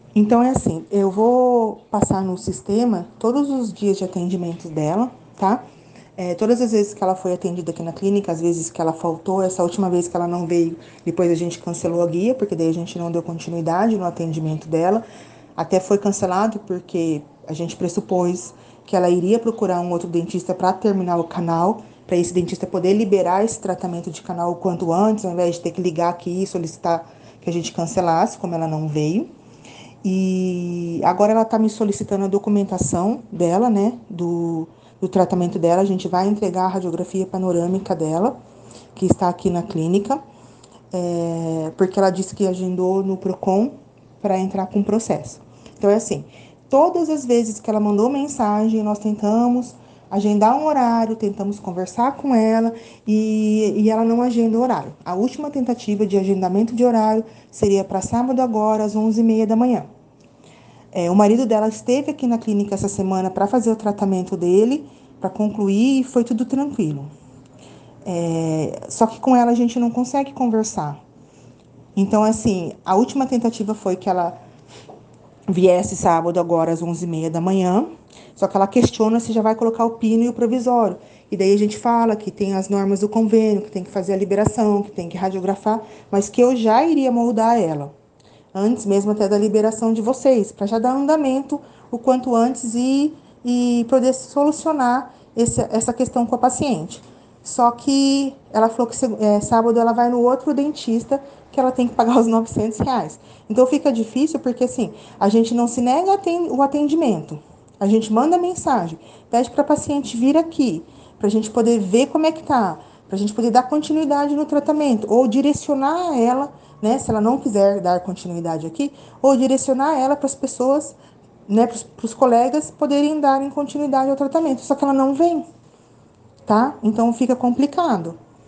Então é assim, eu vou passar no sistema todos os dias de atendimento dela, tá? Todas as vezes que ela foi atendida aqui na clínica, as vezes que ela faltou, essa última vez que ela não veio, depois a gente cancelou a guia, porque daí a gente não deu continuidade no atendimento dela. Até foi cancelado porque a gente pressupôs que ela iria procurar um outro dentista para terminar o canal, para esse dentista poder liberar esse tratamento de canal o quanto antes, ao invés de ter que ligar aqui e solicitar que a gente cancelasse, como ela não veio. E agora ela está me solicitando a documentação dela, né, do tratamento dela. A gente vai entregar a radiografia panorâmica dela, que está aqui na clínica, porque ela disse que agendou no Procon para entrar com o processo. Então é assim, todas as vezes que ela mandou mensagem, nós tentamos agendar um horário, tentamos conversar com ela e ela não agenda o horário. A última tentativa de agendamento de horário seria para sábado agora, às 11h30 da manhã. O marido dela esteve aqui na clínica essa semana para fazer o tratamento dele, para concluir, e foi tudo tranquilo. Só que com ela a gente não consegue conversar. Então, assim, a última tentativa foi que ela viesse sábado agora às 11h30 da manhã, só que ela questiona se já vai colocar o pino e o provisório. E daí a gente fala que tem as normas do convênio, que tem que fazer a liberação, que tem que radiografar, mas que eu já iria moldar ela antes mesmo até da liberação de vocês, para já dar andamento o quanto antes e poder solucionar essa questão com a paciente. Só que ela falou que sábado ela vai no outro dentista que ela tem que pagar os R$ 900. Então fica difícil porque assim, a gente não se nega o atendimento. A gente manda mensagem, pede para a paciente vir aqui, para a gente poder ver como é que tá, para a gente poder dar continuidade no tratamento, ou direcionar ela, né, se ela não quiser dar continuidade aqui, ou direcionar ela para as pessoas, né, para os colegas poderem darem continuidade ao tratamento. Só que ela não vem, tá? Então fica complicado.